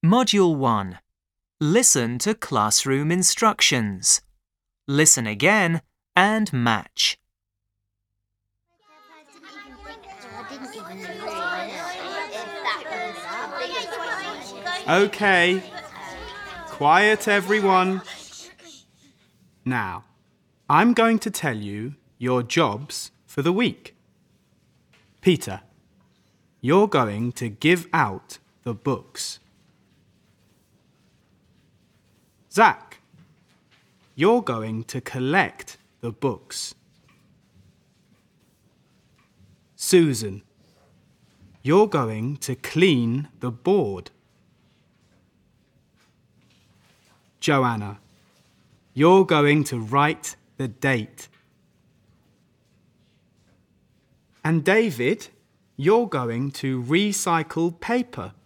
Module 1. Listen to classroom instructions. Listen again and match. Okay. Quiet, everyone. Now, I'm going to tell you your jobs for the week. Peter, you're going to give out the books. Zach, you're going to collect the books. Susan, you're going to clean the board. Joanna, you're going to write the date. And David, you're going to recycle paper.